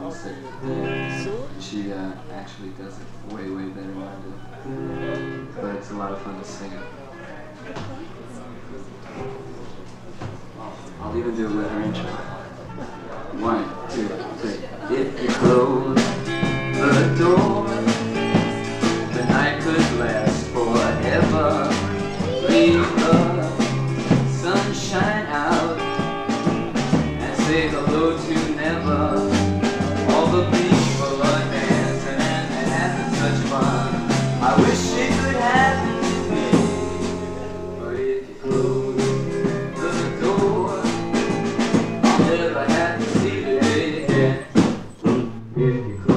I'll say it. She actually does it way, way better than I do. But it's a lot of fun to sing it. I'll even do it with her intro. 1, 2, 3. If you close the door, the night could last forever. Leave the sunshine out and say hello to never. All the people are dancing and they're having such fun. I wish it could happen to me, but if you close the door, I'll never have to see the day again. If you